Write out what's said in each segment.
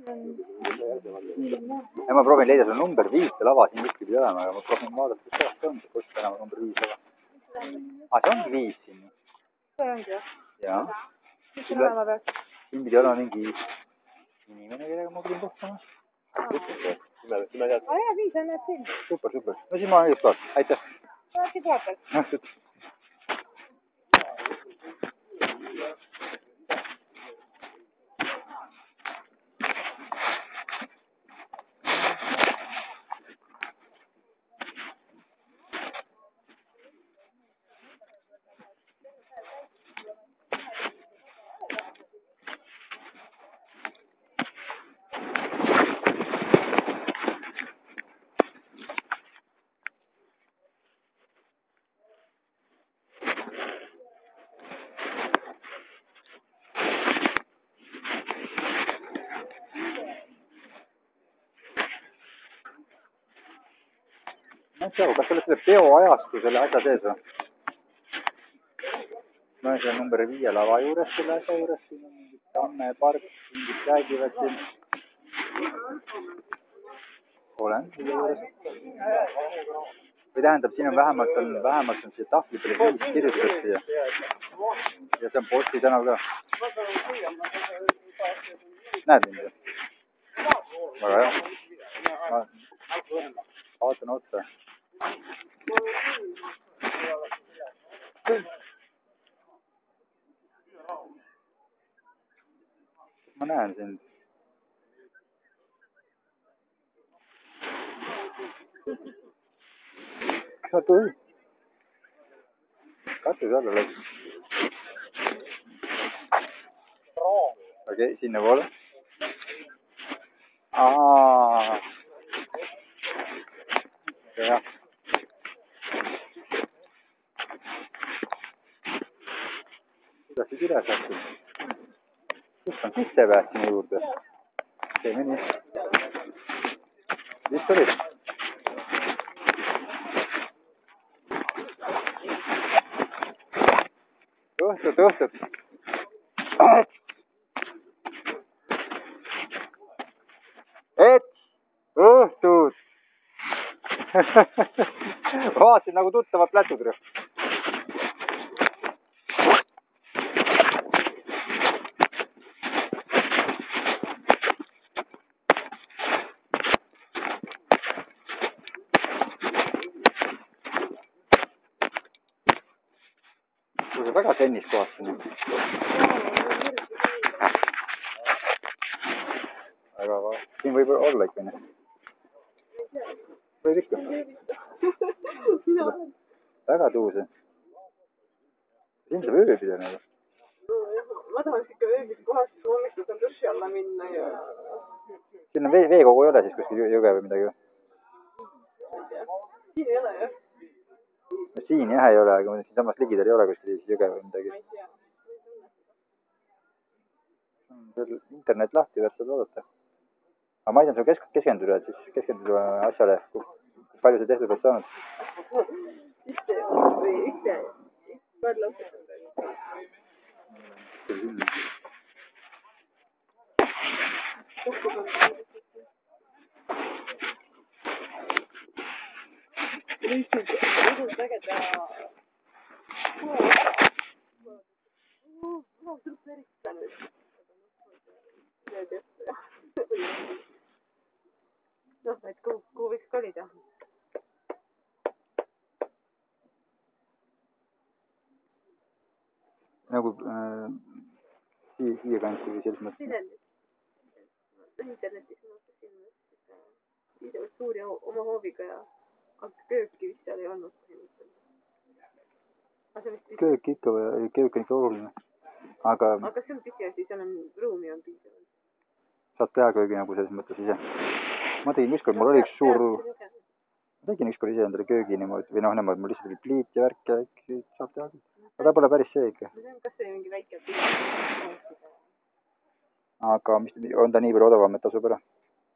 Ja ma proovin leida sulle number 5 lava siin kuskil pidi olema, aga ma proovin vaadata, kus kohas see on, kus tänava number 5 lava. See ongi 5 siin. See ongi jah? Jaa. Mis olema peaks? Siin pidi olema mingi inimene, kellega ma pidin kohtama. Jah, nii, sa näed siin. Super. No siis ma olen õigus kohas. Aitäh. Äkki vaatad? Kas sa oled selle peoajastu selle asja sees või? Ma olen selle number 5 lava juures, selle asja juures, siin on mingid Tamme park, mingid räägivad siin. Olen selle juures. Või tähendab, siin on vähemalt on siia tahvli peale 5 kirjutatud siia. Ja see on Posti tänav ka. Näed mind või? Väga hea. Vaatan otsa. Ma näen sind. Kas sa tulid? Katsu alla läks. Okei, sinna poole. Jah. Kuidas see kirja sattus? Kus on sissepääs sinna juurde? Teeme nii. Mis oli? Õhtut. Õhtut. Vaatasin nagu tuttavad plätud. Väga sennis kohas siin. Aga siin võib olla ikka. Võib ikka. Väga tuus. Siin saab ööbida nagu. Ma tahaks ikka ööbida kohas, kui hommikul saan duši alla minna ja... Siin on veekogu ei ole siis kuskil jõge või midagi? Siin ei ole jah. Siin jah ei ole, aga siin samas ligidal ei ole kuskil jõge või midagi. Internet lahti, võtad vaadata. Aga ma aitan sul keskenduda, siis keskenduda asjale, kui palju see tehtud oled saanud. Ikka võrdlauselt. Lihtsalt kodus ägeda... Ma tuleb verita nüüd. Noh, et kuhu võiks kolida? Nagu siia kanti või selles mõttes? Sisendis. Internetis mõtlesin, et piisavalt suuri oma hooviga ja kööki vist seal ei olnud. Köök ikka või? Köök on ikka oluline. Aga see on pisiasi, seal on ruumi on piisavalt. Saad teha köögi nagu selles mõttes ise. Ma tegin ükskord, mul oli üks suur... Ma tegin ükskord ise endale köögi niimoodi, või nemad, mul lihtsalt oli pliit ja värk ja saab teha. Aga ta pole päris see ikka. Kas see mingi väike pliit? Aga on ta nii palju odavam, et tasub ära?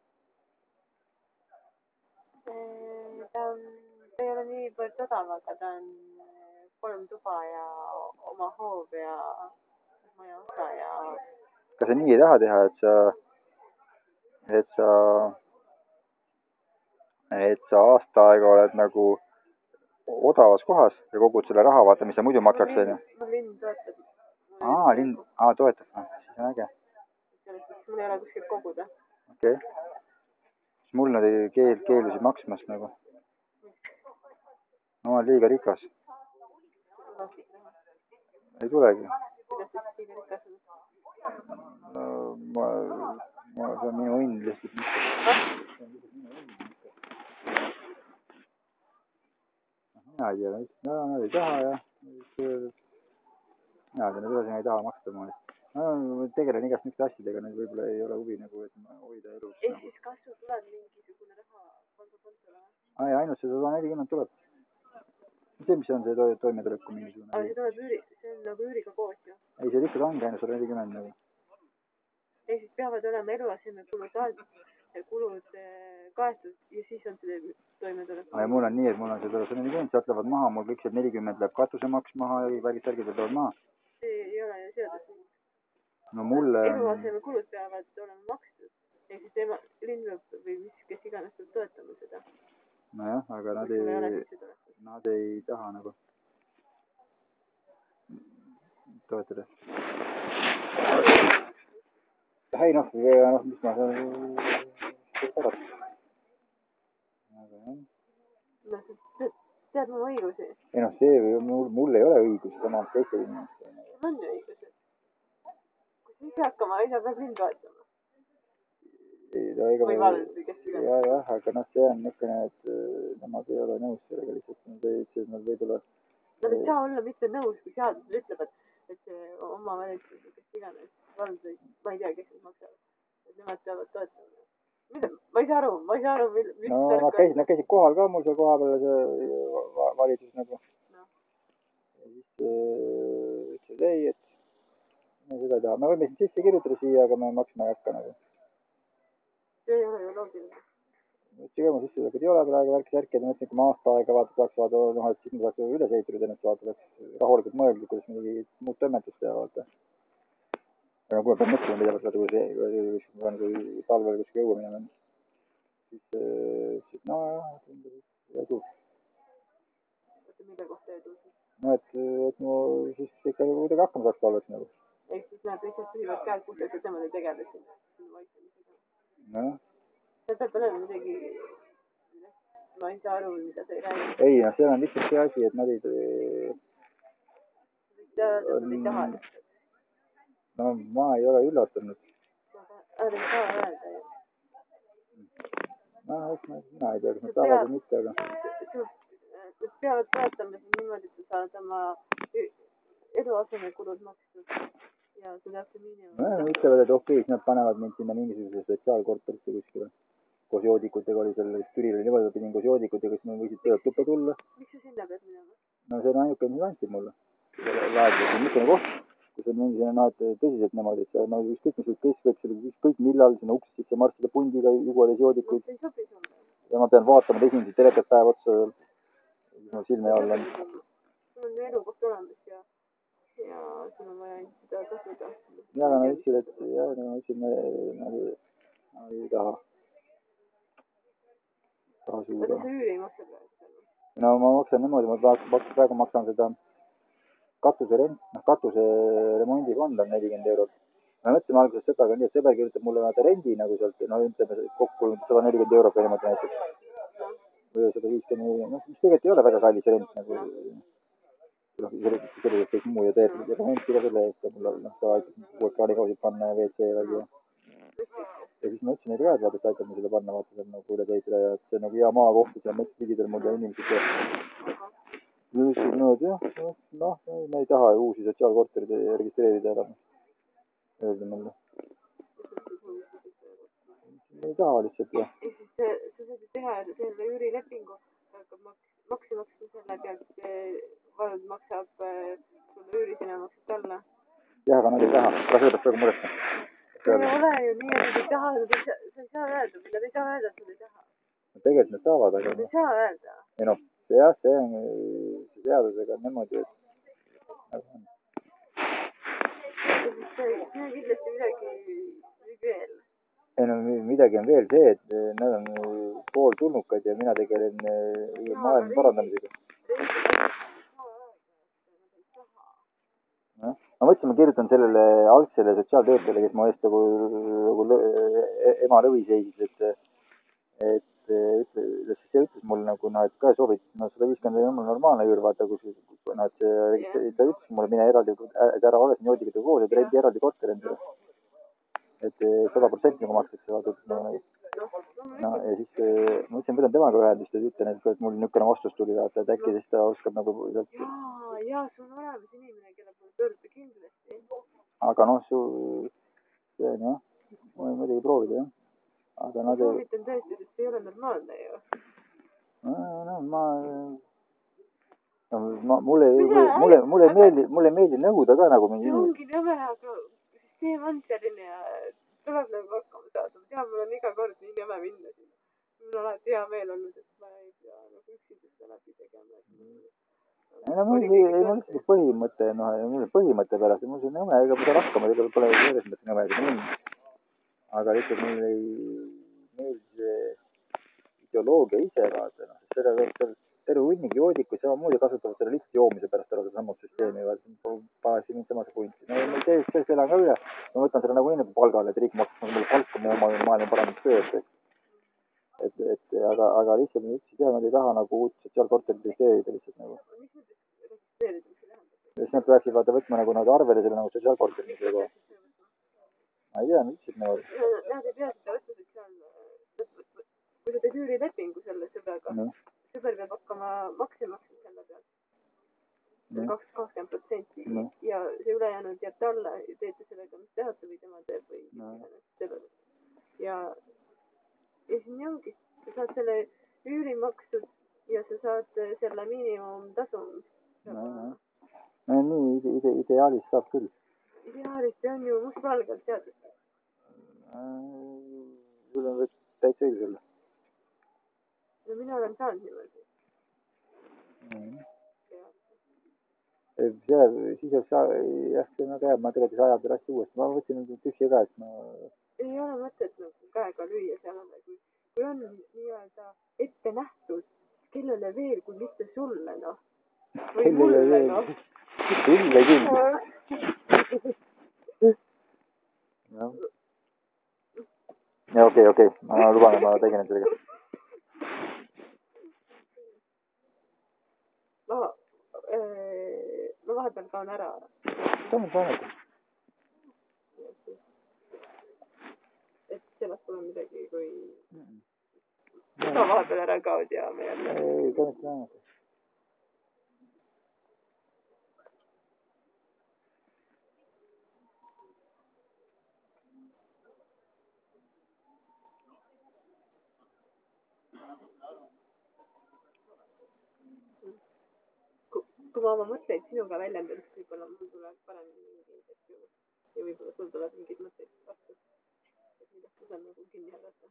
Ta ei ole nii palju odav, aga ta on 3 tuba ja oma hoov ja maja osa ja... Kas sa nii ei taha teha, et sa et sa aasta aega oled nagu odavas kohas ja kogud selle raha, vaata, mis sa muidu maksaks, onju. linn toetab. Linn, toetab, siis on äge. selles mõttes mul ei ole kuskilt koguda. Okei. Siis mul nad keeldusid maksmast nagu. Ma olen liiga rikas. Ei tulegi. kuidas sa liiga rikas oled? No, see on minu õnn lihtsalt. Mina ei tea, nad ei taha ja mina tean, et ühesõnaga ei taha maksta mulle. Ma tegelen igast niisuguste asjadega, need võib-olla ei ole huvi nagu, et ma hoida elus. Ehk siis kas sul tuleb mingisugune raha pangakontole? Ainult see 140 tuleb. See, mis on see toimetuleku mingisugune. Aga see tuleb see on nagu üüriga koos ju. Ei, see lihtsalt ongi ainult 140 nagu. Ehk siis peavad olema eluasemekulud kaetud ja siis on see toimetulek. Ja mul on nii, et mul on seda 140, sealt lähevad maha, mul kõik see 40 läheb katusemaks maha ja värgid tulevad maha. See ei ole ju seadus. No mulle... Eluasemekulud peavad olema makstud. Ehk siis linn või kes iganes peab toetama seda. Nojah, aga nad ei taha nagu toetada. Ei noh, mis ma saan pärast. Aga jah. No sa tead mu õigusi. Ei noh, see mul ei ole õigusi, sama teistel inimestel. Sul on ju õigused. Kui sa ise hakkama ei saa, peab linn toetama. Või vald või kes iganes. Jah, aga noh, see on niisugune, et nemad ei ole nõus sellega lihtsalt. Nad võib-olla... Nad ei saa olla mitte nõus, kui seadus ütleb, et see omavalitsus või kes iganes vald või ma ei tea, kes need maksavad. Et nemad peavad toetama. Ma ei saa aru, mis no nad käisid kohal ka mul seal koha peal see valitsus nagu. No. Ja siis ütles ei, et me seda ei taha. Me võime siin sisse kirjutada siia, aga me maksma ei hakka nagu. See ei ole ju loogiline. Ütsi ka mu sissetulekud ei ole praegu värk-särk, et ma mõtlesin, kui ma aasta aega saaks vaata, et siis ma saaks üles ehitada ennast vaata, rahulikult mõelda, kuidas midagi muud toimetust teha vaata. Aga kui ma pean mõtlema, mida vaata, kui talvel kuskil õue minema, siis no jah, edu. Oota, mille kohta edu siis? No, et mu siis ikka kuidagi hakkama saaks talveks nagu. Ehk siis nad lihtsalt pühivad käed puhtaks, et nemad ei tegele siin vaiksemisega. Nojah. See peab olema midagi, ma ei saa aru, mida sa ei räägi. Ei, no see on lihtsalt see asi, et nad ei... Nad ei taha. No ma ei ole üllatunud. Nad ei saa öelda ju. No, mina ei tea, kas nad tahavad või mitte, aga... Nad peavad toetama siin niimoodi, et sa saad oma eluasemekulud makstud ja see täpselt miinimum. No nad ütlevad, et okei, siis nad panevad mind sinna mingisuguse sotsiaalkorterisse kuskile. Koos joodikutega oli seal, Türil oli niimoodi, pidin koos joodikutega, siis ma võisid tööd tuppa tulla. Miks sa sinna pead minema? No see on ainuke, mis andsid mulle. Laadus on niisugune koht, kus on mingisugune, noh, et tõsiselt niimoodi, et no ükskõik mis kes võib selle ükskõik millal sinna uksest sisse marssida pundiga, juguades joodikuid. See ei sobi sulle. Ja ma pean vaatama esimesi telekat päev otsa, no silme all on. Sul on elukoht olemas ja sul on vaja seda tasuda. Ja nad ütlesid, et nad ei taha. Aga sa üüri ei maksa praegu? No ma maksan niimoodi, ma praegu maksan seda katuse remondifond on 40 eurot. Me mõtleme alguses sõbraga nii, et sõber kirjutab mulle vaata rendi nagu sealt, no ütleme kokku 140 eurot või niimoodi näiteks. Või 150, noh, mis tegelikult ei ole väga kallis rent nagu. Selle kõik muu ja teeb renti ka selle eest, mul ta aitab uued kraanikausid panna ja WC vägi. Ja siis ma ütlesin neile ka, et vaata, et aitab me selle panna, vaata, see on nagu üle teisele ja see on nagu hea maakoht, see on mets ligidel mul ja inimesed teeb. Ja ütlesin, no, et jah, noh, me ei taha uusi sotsiaalkorterid registreerida enam. Öelda mulle. Me ei taha lihtsalt, jah. Ehk siis sa saad teha selle üürilepingu, hakkab makse maksma selle pealt, vald maksab sulle üüri, sina maksad talle. Jah, aga nad ei taha, aga sellepärast praegu muretsema. See ei ole ju nii, et nad ei taha, sa ei saa öelda, nad ei saa öelda, et nad ei taha. Tegelikult nad saavad, aga... Nad ei saa öelda. Ei noh, jah, see on seadusega niimoodi, et... See on kindlasti midagi veel. ei no midagi on veel see, et nad on pooltulnukad ja mina tegelen maailma parandamisega. Ma mõtlesin, ma kirjutan sellele algsele sotsiaaltöötajale, kes mu eest nagu ema lõvi seisis, et see ütles mulle nagu, et ka soovib, 150 on mul normaalne üür, vaata, kus nad ta ütles mulle, mine eraldi, ära ole siin joodiga koos, et rendi eraldi korter endale. Et 100% nagu makstakse, vaata, no ja siis ma mõtlesin, võtan temaga ühendust ja ütlen, et mul niisugune vastus tuli, vaata, et äkki siis ta oskab nagu sealt... Jaa, sul on olemas inimene, kelle poole pöörduda kindlasti. Aga noh, see on jah, ma võin muidugi proovida, jah. Aga ma soovitan tõesti, sest see ei ole normaalne ju. Mulle ei meeldi nõuda ka nagu mingi... See ongi nõme, aga süsteem on selline ja tuleb nagu hakkama saada. Ma tean, mul on iga kord nii nõme minna sinna. Mul on alati hea meel olnud, et ma ei pea nagu üksindusse läbi tegema. Mul lihtsalt põhimõtte pärast, mul see nõme, ega ma saan hakkama, ega pole selles mõttes nõme, aga lihtsalt mul ei meeldi see ideoloogia ise, vaata, selle terve hunnik joodikuid samamoodi kasutavad selle lihtsalt joomise pärast ära sama süsteemi, paasi mind samase punti. No ma tõesti elan ka üle, ma võtan selle nagu enne palgale, et riik maksab mulle palka mu oma maailma parandustööd. Aga lihtsalt ma ütlesin, et nad ei taha nagu uut sotsiaalkorterit registreerida lihtsalt nagu. Siis nad peaksid vaata võtma nagu arvele selle nagu sotsiaalkorterit. Ma ei tea, mis ütlesid nagu. Nad ei pea seda võtma sotsiaalkorterit. Kui sa teed üürilepingu selle sõbraga, sõber peab hakkama makse maksma selle pealt. 20% ja see ülejäänud jääb talle ja teete sellega, mis tahate või tema teeb või sellele. Ja siin ongi, sa saad selle üüri maksud ja sa saad selle miinimumtasu. Nii, ideaalis saab küll. Ideaalis see on ju mustvalgelt teadlik. Sul on täitsa õigus olla. No mina olen saanud niimoodi. Siis oleks jah, see on väga hea, ma tegelikult ajan selle asja uuesti. Ma võtsin tühja ka, et ma... Ei ole mõtet nagu käega lüüa seal, kui on nii-öelda ette nähtud, kellele veel, kui mitte sulle, noh. Või mulle, noh. Sulle küll. Ja okei, ma luban, et ma tegelen sellega. Ma vahepeal kaon ära. Saame. Et sellest pole midagi, kui sa vahepeal ära kaod ja me jälle... Ei, saame. Kui ma oma mõtteid sinuga väljendan, siis võib-olla mul tuleb paremini mingeid asju ja võib-olla sul tuleb mingeid mõtteid vastu. Et mida ma saan nagu kinni hädata.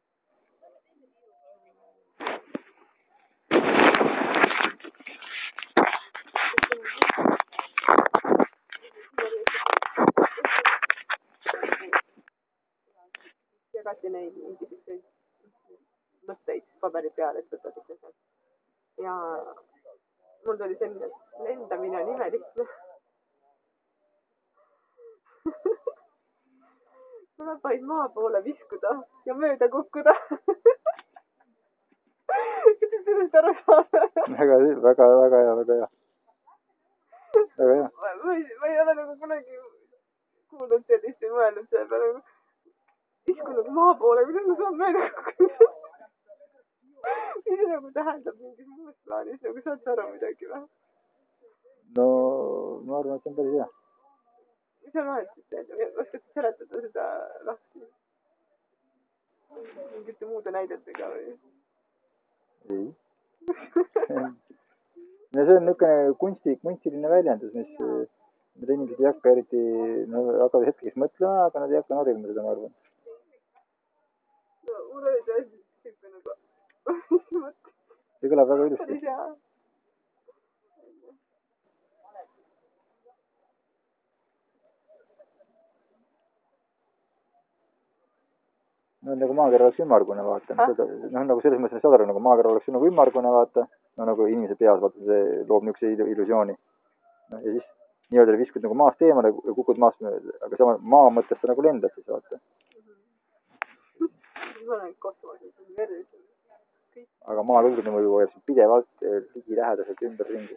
Jagati neid mingisuguseid mõtteid paberi peal, et võtad ikka sealt. Ja mul tuli selline, et lendamine on imelihtne. Tuleb vaid maa poole viskuda ja mööda kukkuda. Kuidas sellest aru saada? Väga hea. Ma ei ole nagu kunagi kuulnud sellist ja mõelnud selle peale. Visku nagu maa poole, kuidas ma saan mööda kukkuda? Mis see nagu tähendab mingis muus plaanis, nagu saad aru midagi või? No, ma arvan, et see on päris hea. Mis on vahet siis tähendab? Oskad seletada seda lahti? Mingite muude näidetega või? Ei. Ja see on niisugune kunstiline väljendus, mis need inimesed ei hakka eriti, hakkavad hetkeks mõtlema, aga nad ei hakka narima seda, ma arvan. No, mul oli tõesti siuke nagu... See kõlab väga ilusti. Päris hea. no nagu maakera oleks ümmargune, vaata. Noh, nagu selles mõttes saad aru, nagu maakera oleks nagu ümmargune, vaata. No nagu inimese peas, vaata, see loob niisuguse illusiooni. No, ja siis nii-öelda viskud nagu maast eemale ja kukud maast mööda, aga sama maa mõttes ta nagu lendad siis, vaata. aga maa luurne mõju hoiab pidevalt ligilähedaselt ümberringi.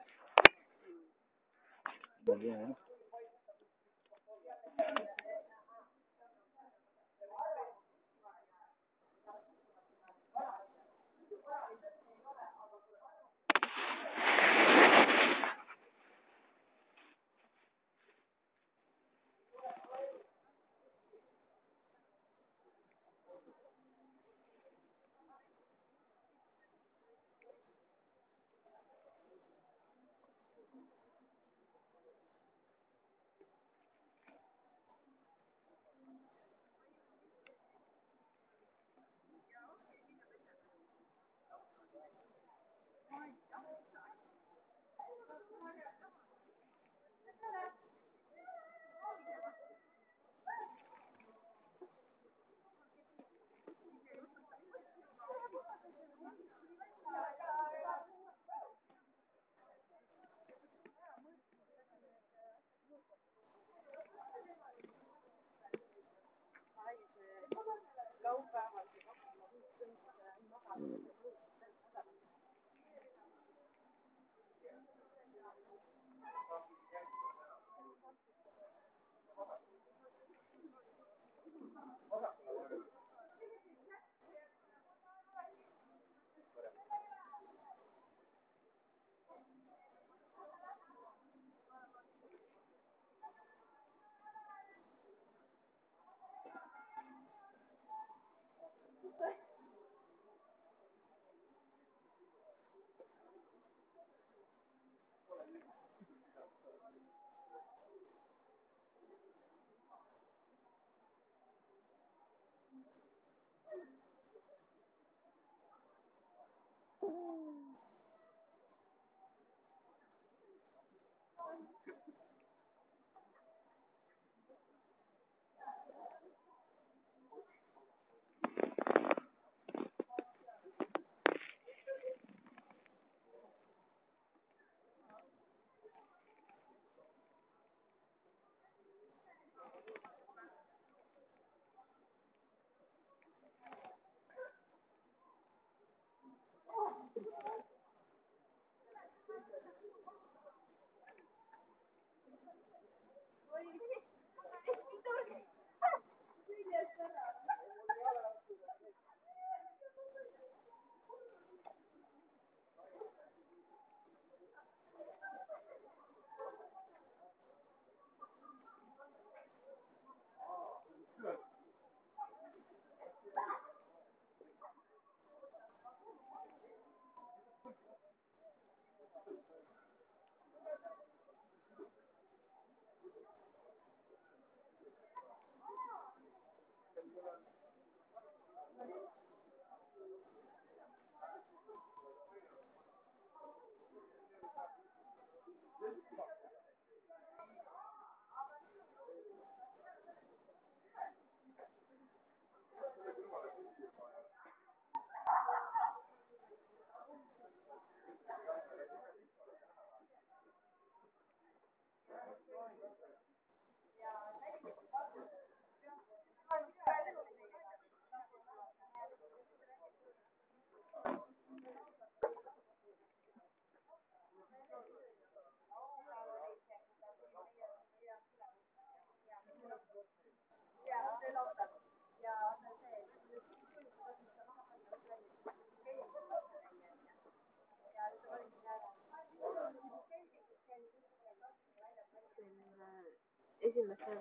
Esimesel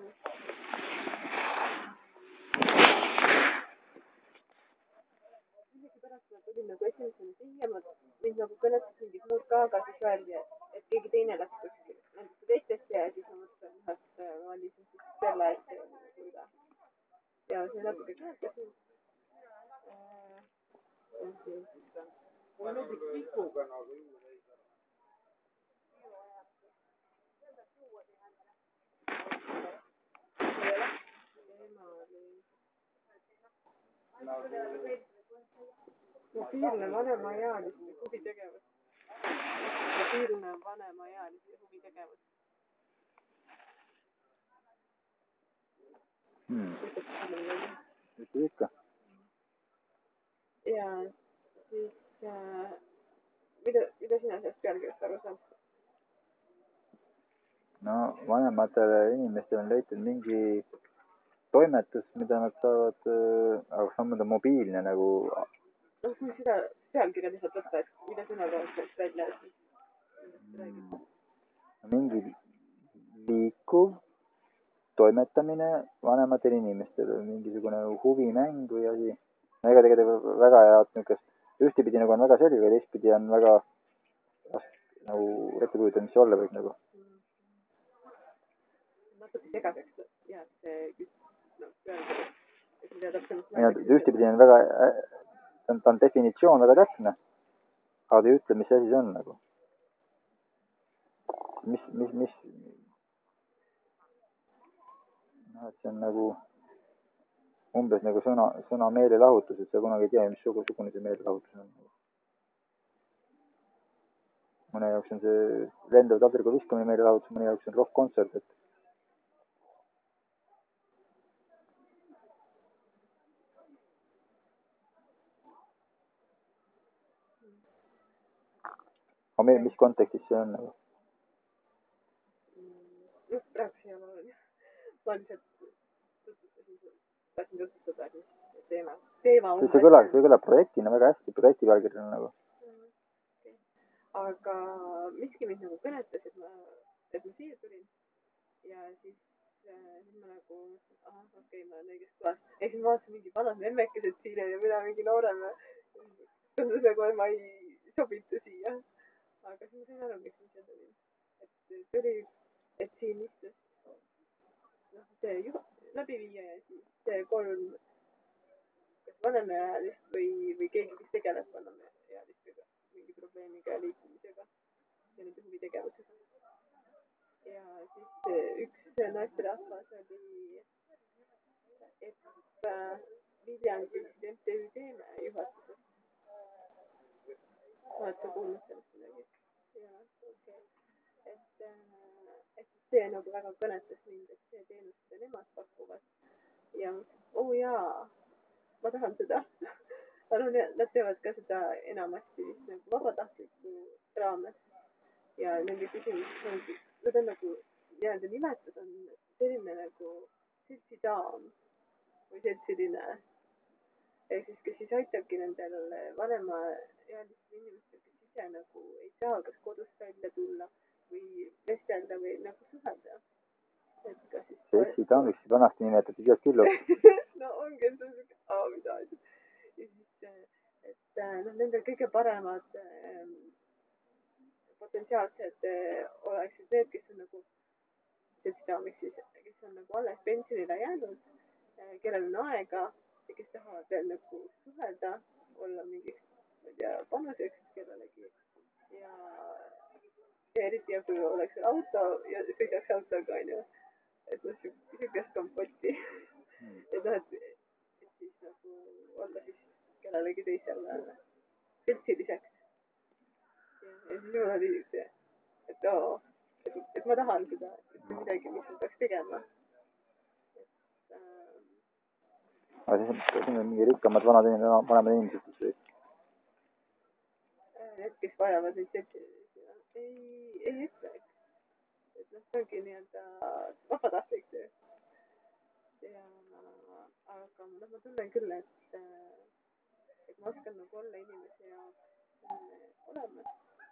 pärast ma tulin nagu esimesena siia, mind nagu kõnetas mingid muud ka, aga siis öeldi, et keegi teine läks kuskil nendesse teistesse ja siis ma mõtlesin, et valisin siis selle, et ja see natuke kõnetasin. mobiilne vanemaealiste huvitegevus. Mobiilne vanemaealiste huvitegevus. Ütle ikka. Ja siis mida sina sellest pealkirjast aru saad? No vanematele inimestele on leitud mingi toimetus, mida nad saavad, aga samuti mobiilne nagu... No kui seda pealkirja lihtsalt võtta, et mida sina loed sealt välja, siis mingi liikuv toimetamine vanematele inimestele, mingisugune huvimäng või asi. Ega tegelikult väga head niisugust, ühtepidi nagu on väga selge, ja teistpidi on väga nagu ette kujutada, mis see olla võib nagu. Natuke segaseks jääb see pealkiri, et mida täpselt ühtepidi on väga, ta on definitsioon väga täpne, aga ta ei ütle, mis asi see on nagu. Mis no, et see on nagu umbes nagu sõna meelelahutus, et sa kunagi ei tea, missugune see meelelahutus on. Mõne jaoks on see lendav taldriku viskamine meelelahutus, mõne jaoks on rock-kontsert, et aga mis kontekstis see on nagu? Just praegu see on oluline. Ma lihtsalt tahtsin tutvustada, mis teema on. See kõlab projektina väga hästi, projekti pealkirjana nagu. Aga miski mind nagu kõnetas, et ma siia tulin ja siis ma nagu, okei, ma olen õiges kohas. Ehk siis ma vaatasin mingi vanad memmekesed siin ja mina mingi noorem ja tundus nagu, et ma ei sobitu siia. Aga siis ma sain aru, miks ma siia tulin. Et tuli, et siin istus see läbiviija ja siis see 3 kas vanemaealist või keegi, kes tegeleb vanemaealistega mingi probleemiga ja liikumisega ja nende huvitegevusega. Ja siis üks naisterahvas oli, et Viljandis MTÜ Teeme juhatuses. Oled sa kuulnud sellest midagi? Jaa, okei. Et see nagu väga kõnetas mind, et see teenus, mida nemad pakuvad. Ja jaa, ma tahan seda. Nad teevad ka seda enamasti nagu vabatahtliku raames. Ja nende küsimus ongi, nad on nagu nii-öelda nimetus on selline nagu seltsidaam või seltsiline. Ehk siis, kes siis aitabki nendel vanemaealistel inimestel, kes ise nagu ei saa kas kodust välja tulla või vestelda või nagu suhelda. Seltsidaamiks vanasti nimetati tead küll. No ongi, see on siuke, mida asjad. Ja siis, et nendel kõige paremad potentsiaalsed oleksid need, kes on nagu seltsidaamiks siis, kes on nagu alles pensionile jäänud, kellel on aega ja kes tahavad veel nagu suhelda, olla mingiks, ma ei tea, panuseks kellelegi. Ja eriti, kui oleks auto ja sõidaks autoga, on ju. Et siukest kompotti. Et siis nagu olla siis kellelegi teisele seltsiliseks. Ja siis mul oli see, et ma tahan seda, et midagi, mis ma peaks tegema. Aga siis on mingi rikkamad vanemad inimesed või? Need, kes vajavad neid seltsilisi, ei ütle. Et see ongi nii-öelda vabatahtlik töö. Ja aga ma tunnen küll, et ma oskan nagu olla inimese jaoks olemas.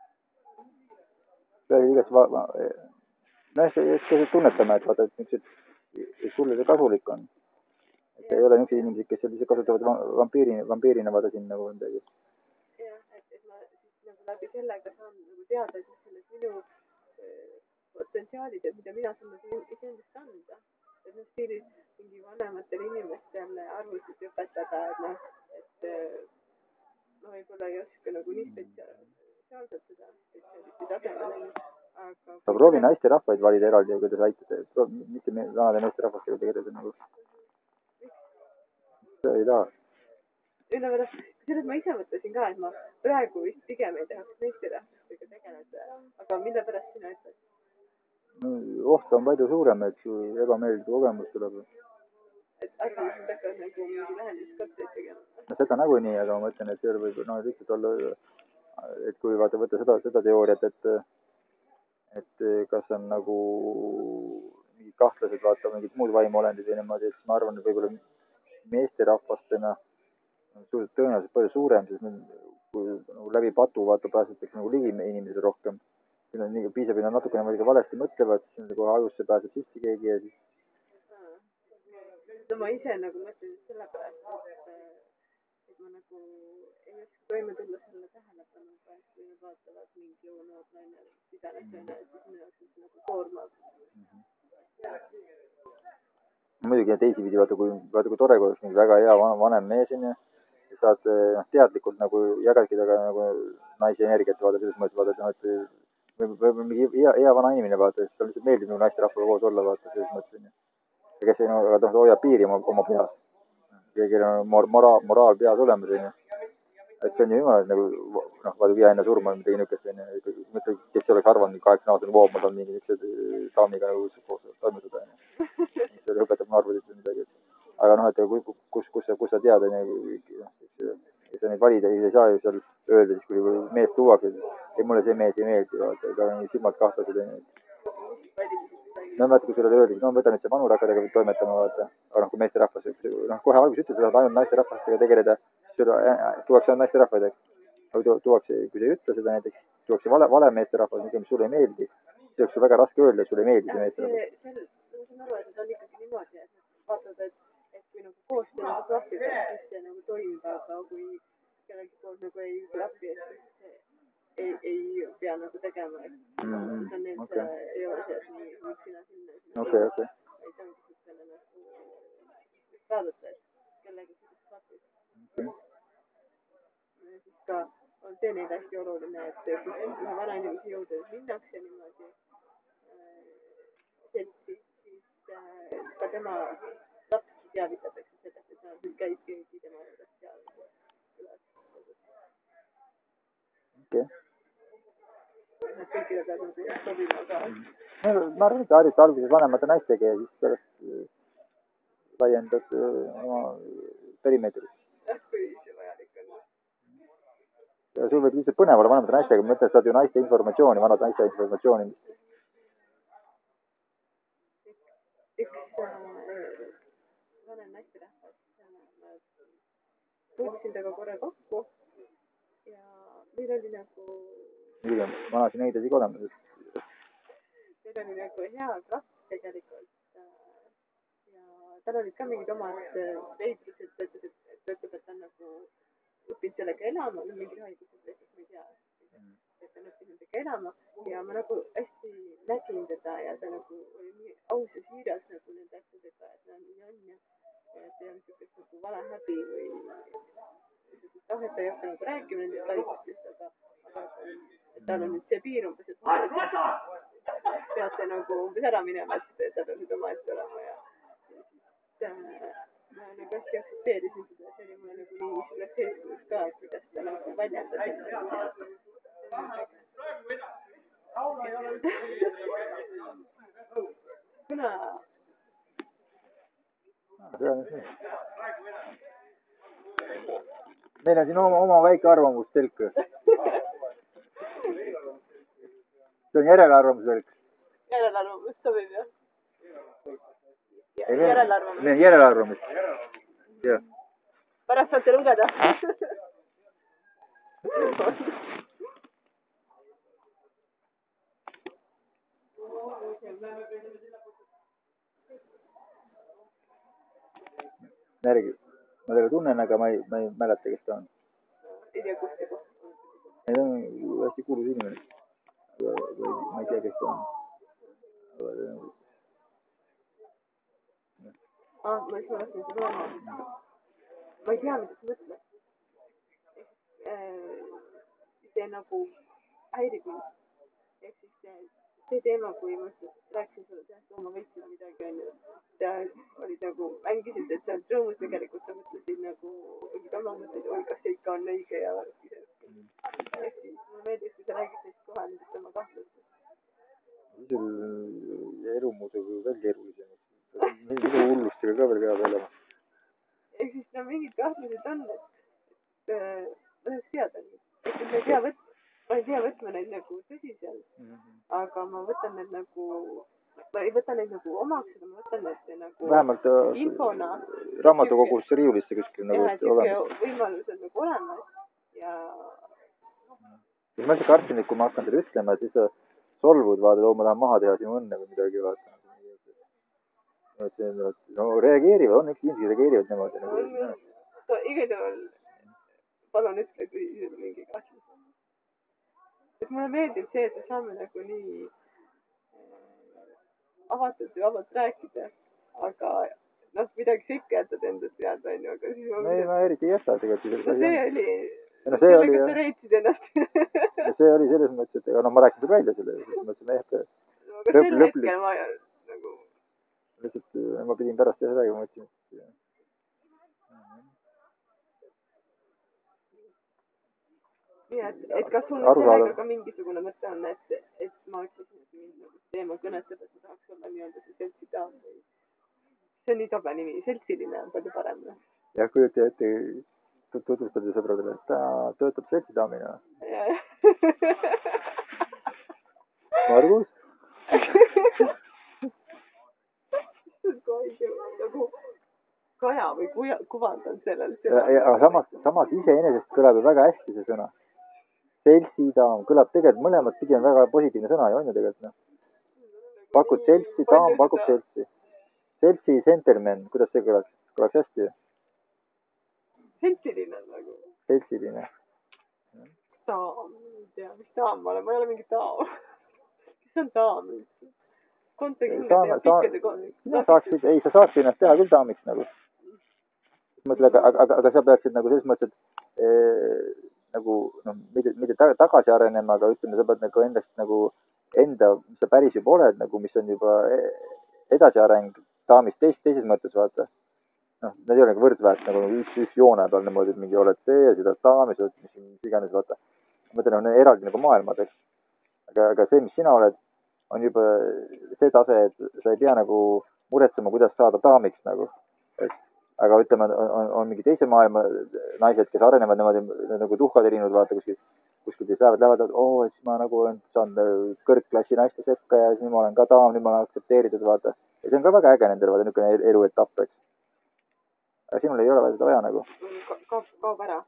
See tunnetame, et vaata, et sulle see kasulik on. Et ei ole niisugused inimesed, kes sellise kasutavad vampiirina vaata siin nagu midagi. Jah, et ma siis nagu läbi sellega saan nagu teada, et mis selles minu potentsiaalid ja mida mina saan nagu iseendast anda. Et stiilis mingi vanematele inimestele arvutit õpetada, et ma võib-olla ei oska nagu nii spetsiaalselt seda spetsialisti tasemel. Aga proovi naisterahvaid valida eraldi ja kuidas aitate. Mitte vanade naisterahvastega tegeleda nagu. Ei taha. Ülepärast, kusjuures ma ise mõtlesin ka, et ma praegu vist pigem ei tahaks meesterahvastega tegeleda, aga mille pärast sina ütled? No, oht on palju suurem, et ebameeldiv kogemus tuleb. Et äkki sind hakkavad nagu mingi läheduskatseid tegema? No seda nagunii, aga ma mõtlen, et seal võib lihtsalt olla, et kui võtta seda teooriat, et kas on nagu mingid kahtlased, mingid muud vaimuolendid ja niimoodi, et ma arvan, et võib-olla meesterahvastena tõenäoliselt palju suurem, sest kui nagu läbi patu pääsetakse nagu ligi inimesele rohkem. Siin on nii piisab, et nad natukene muidugi valesti mõtlevad, siis kohe ajusse pääseb sisse keegi ja siis. No ma ise nagu mõtlen sellepärast, et ma nagu ei oska toime tulla selle tähelepanuga, et kui nad vaatavad mingi noor naine, pidanud naine, siis minu jaoks on see nagu koormav. Muidugi teisipidi, vaata kui tore, kui oleks mingi väga hea vanem mees, on ju, saad teadlikult nagu jagadki taga nagu naise energiat, vaata selles mõttes, vaata, et võib-olla mingi hea vana inimene, vaata, siis talle lihtsalt meeldib nagu naisterahvaga koos olla, vaata, selles mõttes, on ju. Ja kes hoiab piiri oma peas. Kõigil on moraal peas olemas, on ju. Et see on ju jumala, nagu, vaata, viia enne surma midagi niukest, on ju. Mõtle, kes oleks arvanud, 8-aastane voog, ma tahan mingi niisuguse saamiga nagu koos toimetada, on ju. See õpetab narvudit või midagi. Aga et kus sa tead, on ju, sa neid valida ei saa ju seal öelda, siis kui mees tuuakse, et mulle see mees ei meeldi, vaata, tal on silmad kahtlased, on ju. No vaata, kui sulle öeldi, no võta nüüd see vanurahvadega toimetama, vaata. Aga kui meesterahvas, kohe alguses ütled, sa tahad ainult naisterahvastega tegeleda, siis tuuakse ainult naisterahvaid, eks. Aga tuuakse, kui sa ei ütle seda näiteks, tuuakse vale meesterahvas, mis sulle ei meeldi, siis oleks väga raske öelda, et sulle ei meeldi see meesterahvas. Ma saan aru, et see on ikkagi niimoodi, et vaatad, et kui nagu koostöö nagu klapib, siis see nagu toimib, aga kui kellegi poolt nagu ei klapi, et siis ei pea nagu tegema, et see on neil see ei ole see, et nii sina sinna. Okei. Ei tohi selle nagu vaadata, et kellega siis klapib. Ja siis ka on see neile hästi oluline, et kui ühe vana inimese juurde minnakse niimoodi seltsi, siis ka tema lapsi teavitatakse sellest, et nüüd käib keegi tema juures seal külas. Okei. Kõigile peab nagu sobima ka. Ma arvan, et harjuta alguses vanemate naistega ja siis pärast laiendad oma perimeetrit. Kui see vajalik on. Ja sul võib lihtsalt põnev olla vanemate naistega, ma mõtlen, saad ju naiste informatsiooni, vanad naiste informatsiooni. Üks vanem naisterahvas, ma puutusin temaga korra kokku ja meil oli nagu... Muidugi on vanasi neid asi ka olemas. Meil oli nagu hea kraft tegelikult ja tal olid ka mingid omad veidrused, ta ütleb, et ta on nagu õppinud sellega elama, mingid haigused lihtsalt, ma ei tea, et ta on õppinud nendega elama ja ma nagu hästi nägin teda ja ta nagu oli nii aus ja siiras nagu nende asjadega, et ta nii on ja et ei olnud niisugust nagu valehäbi või et ta ei hakka nagu rääkima nendest haigustest, aga et tal on nüüd see piir umbes, et peate nagu umbes ära minema, et ta peab nüüd omaette olema ja ma nagu hästi aktsepteerisin seda, see oli mulle nagu nii suureks eeskujuks ka, kuidas ta nagu väljendas ennast. Kuna... Meil on siin oma väike arvamustelk. See on järelearvamustelk. Järelearvamus sobib, jah? Järelearvamus. Meil on järelearvamus. Pärast saate lugeda. Järgi. Ma teda tunnen, aga ma ei mäleta, kes ta on. Ei tea, kust ta. Ta on hästi kuulus inimene. Ma ei tea, kes ta on. Ma lasin seda olema. Ma ei tea, mida sa mõtled. See nagu häirib mind. Ehk siis see teema, kui ma rääkisin sulle sellest oma võitsile midagi, on ju. Ja olid nagu, mängisid, et sa oled rõõmus tegelikult, sa mõtlesid nagu mingid oma mõtteid veel keerulisemaks. minu hullustega ka veel peab olema. ehk siis no mingid kahtlused on, et ma tahaks teada, et ma ei pea võtma neid nagu tõsiselt, aga ma võtan need nagu, ma ei võta neid nagu omaks, aga ma võtan need nagu vähemalt infona. raamatukogus riiulisse kuskil nagu olemas. Võimalus on nagu olemas ja. ma lihtsalt kartsin, et kui ma hakkan teile ütlema, et siis sa solvud, vaatad, ma tahan maha teha sinu õnne või midagi, vaata. no reageerivad, on üks inimesed reageerivad niimoodi nagu. igal juhul palun ütle, kui sul mingi kahtlus on. et mulle meeldib see, et me saame nagu nii avatud ja vabalt rääkida, aga noh, midagi sa ikka jätad endast teada, onju, aga siis no ei, ma eriti ei jäta tegelikult. no see oli, sellega sa reetsid ennast. see oli selles mõttes, et no ma rääkisin sulle välja selle, siis mõtlesin, et aga sel hetkel ma nagu lihtsalt ma pidin pärast teha räägima, mõtlesin, et nii, et kas sul sellega ka mingisugune mõte on, et ma ütlesin, et mind nagu teema kõnetab, et ma tahaks olla nii-öelda see seltsidaam või see on nii tobe nimi, seltsiline on palju parem. jah, kujuta ette, tutvustada sõpradele, et ta töötab seltsidaamina. Margus? nagu kaja või kuvand on sellel. aga samas iseenesest kõlab ju väga hästi see sõna. Seltsidaam kõlab tegelikult mõlemat pidi on väga positiivne sõna ju on ju tegelikult. Pakud seltsi, daam pakub seltsi. Seltsi gentleman, kuidas see kõlaks? Kõlaks hästi ju. Seltsiline nagu. Seltsiline. Daam, ei tea, mis daam ma olen, ma ei ole mingi daam. Kes on daam üldse? sa saaksid ennast teha küll daamiks nagu. mõtle, aga sa peaksid nagu selles mõttes, et nagu noh, mitte tagasi arenema, aga ütleme, sa pead nagu endast nagu enda, mis sa päris juba oled nagu, mis on juba edasiareng daamist teises mõttes, vaata. noh, need ei ole nagu võrdväärt nagu üks joone peal niimoodi, et mingi oled see ja seda daamis, mis iganes, vaata. ma mõtlen, on eraldi nagu maailmad, eks. aga see, mis sina oled, on juba see tase, et sa ei pea nagu muretsema, kuidas saada daamiks nagu, eks. aga ütleme, on mingi teise maailma naised, kes arenevad niimoodi nagu tuhkad erinevad, vaata kuskil siis lähevad, et siis ma nagu olen saanud kõrgklassi naiste sekka ja siis nüüd ma olen ka daam, nüüd ma olen aktsepteeritud, vaata. ja see on ka väga äge nendele, vaata, niisugune eluetapp, eks. aga sinul ei ole seda vaja nagu. Kaob ära.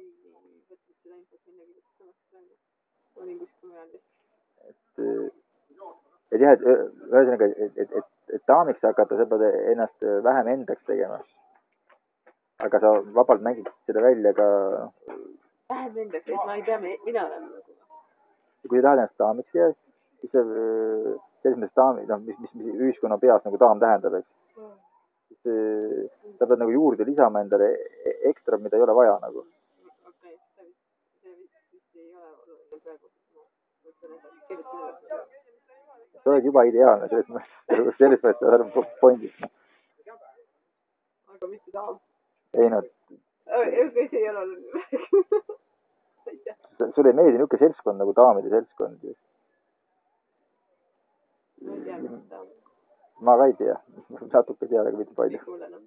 et jah, et ühesõnaga, et daamiks hakata, sa pead ennast vähem endaks tegema. aga sa vabalt mängid seda välja ka. Vähem endaks, et ma ei pea, mina olen nagu. kui sa tahad ennast daamiks teha, siis selles mõttes daami, noh, mis ühiskonna peas nagu daam tähendab, eks. siis sa pead nagu juurde lisama endale ekstra, mida ei ole vaja nagu. okei, see vist ei ole oluline praegu. sa oled juba ideaalne, selles mõttes sa oled pointis. aga mitte daam. ei noh. okei, see ei ole oluline. sulle ei meeldi niisugune seltskond nagu daamide seltskond. ma ei tea, mis daam. ma ka ei tea, natuke tean, aga mitte palju.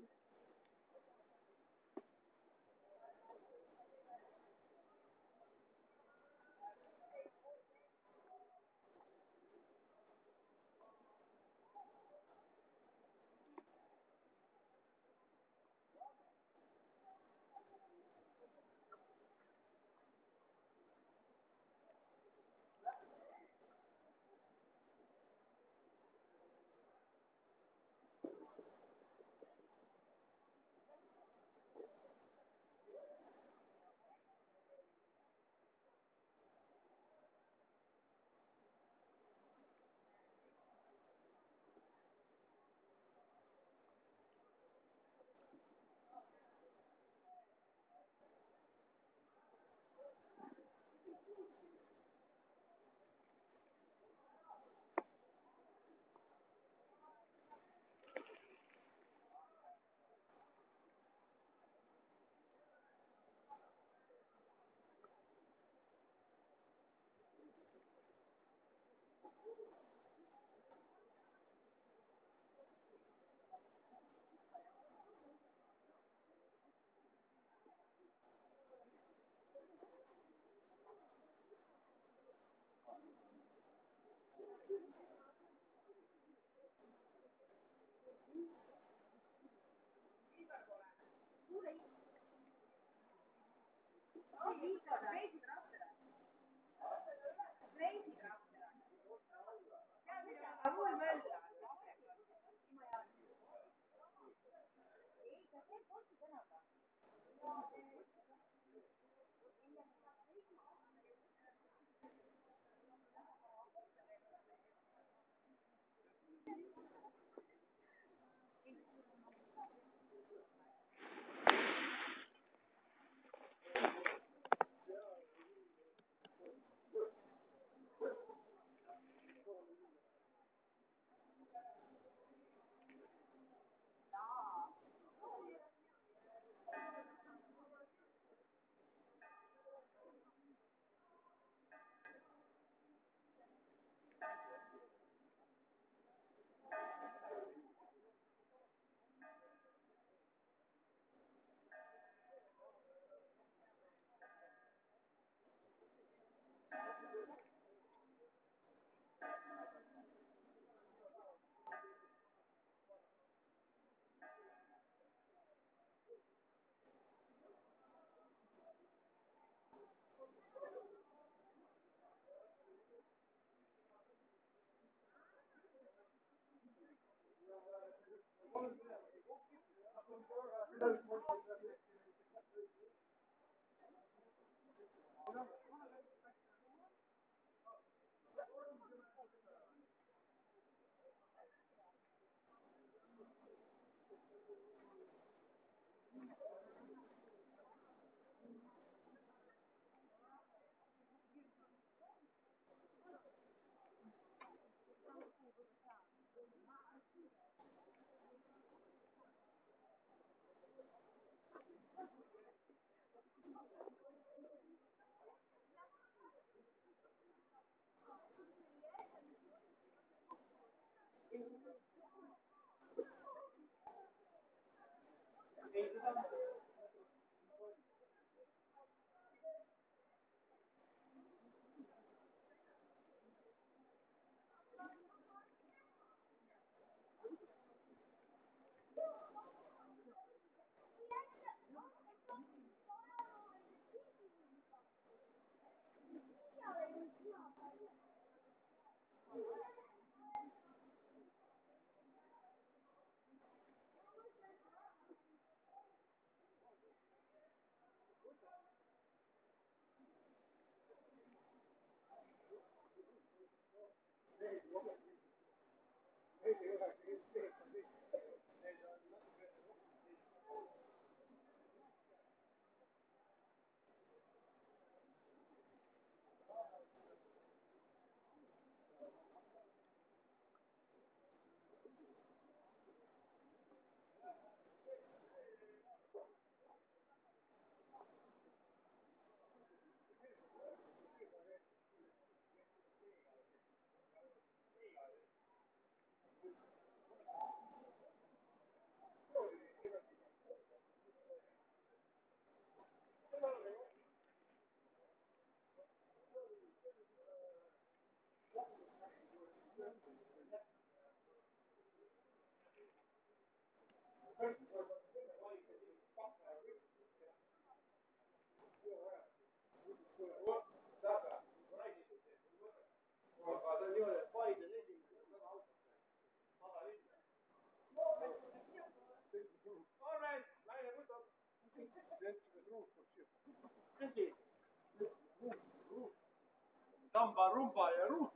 Samba, rumba ja ruut.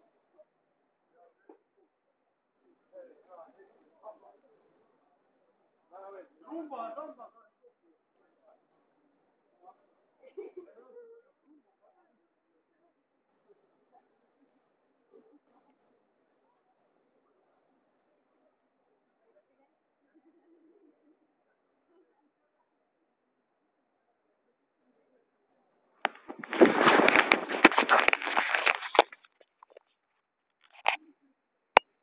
Rumba, samba.